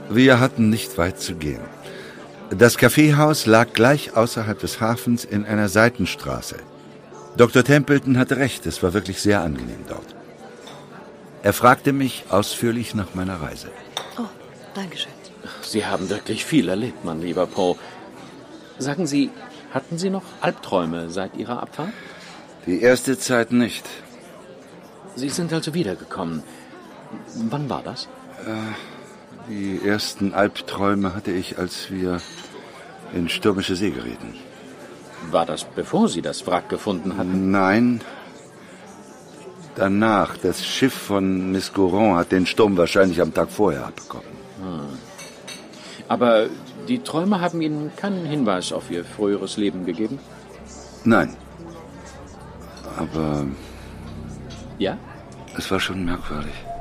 Wir hatten nicht weit zu gehen. Das Kaffeehaus lag gleich außerhalb des Hafens in einer Seitenstraße. Dr. Templeton hatte recht, es war wirklich sehr angenehm dort. Er fragte mich ausführlich nach meiner Reise. Oh, danke schön. Sie haben wirklich viel erlebt, mein lieber Poe. Sagen Sie, hatten Sie noch Albträume seit Ihrer Abfahrt? Die erste Zeit nicht. Sie sind also wiedergekommen. Wann war das? Die ersten Albträume hatte ich, als wir in stürmische See gerieten. War das, bevor Sie das Wrack gefunden hatten? Nein. Danach. Das Schiff von Miss Goron hat den Sturm wahrscheinlich am Tag vorher abbekommen. Aber die Träume haben Ihnen keinen Hinweis auf Ihr früheres Leben gegeben? Nein. Aber Ja? es war schon merkwürdig.